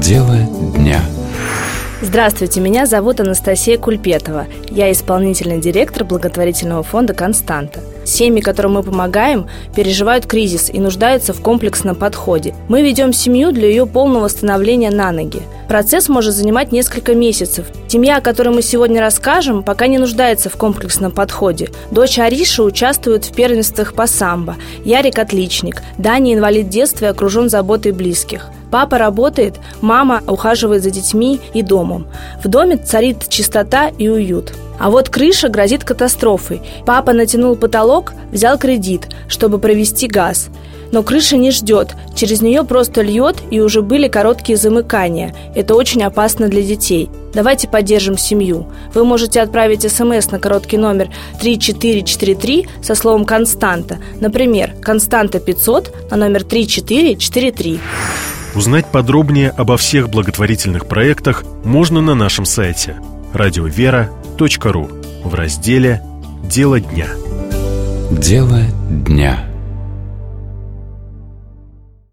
Дело дня. Здравствуйте, меня зовут Анастасия Кульпетова. Я исполнительный директор благотворительного фонда «Константа». Семьи, которым мы помогаем, переживают кризис и нуждаются в комплексном подходе. Мы ведем семью для ее полного становления на ноги. Процесс может занимать несколько месяцев. Семья, о которой мы сегодня расскажем, пока не нуждается в комплексном подходе. Дочь Ариша участвует в первенствах по самбо. Ярик – отличник. Даня – инвалид детства и окружен заботой близких. Папа работает, мама ухаживает за детьми и домом. В доме царит чистота и уют. А вот крыша грозит катастрофой. Папа натянул потолок, взял кредит, чтобы провести газ. Но крыша не ждет, через нее просто льет, и уже были короткие замыкания. Это очень опасно для детей. Давайте поддержим семью. Вы можете отправить СМС на короткий номер 3443 со словом «Константа». Например, «Константа 500» на номер 3443. Узнать подробнее обо всех благотворительных проектах можно на нашем сайте radiovera.ru в разделе «Дело дня». Дело дня.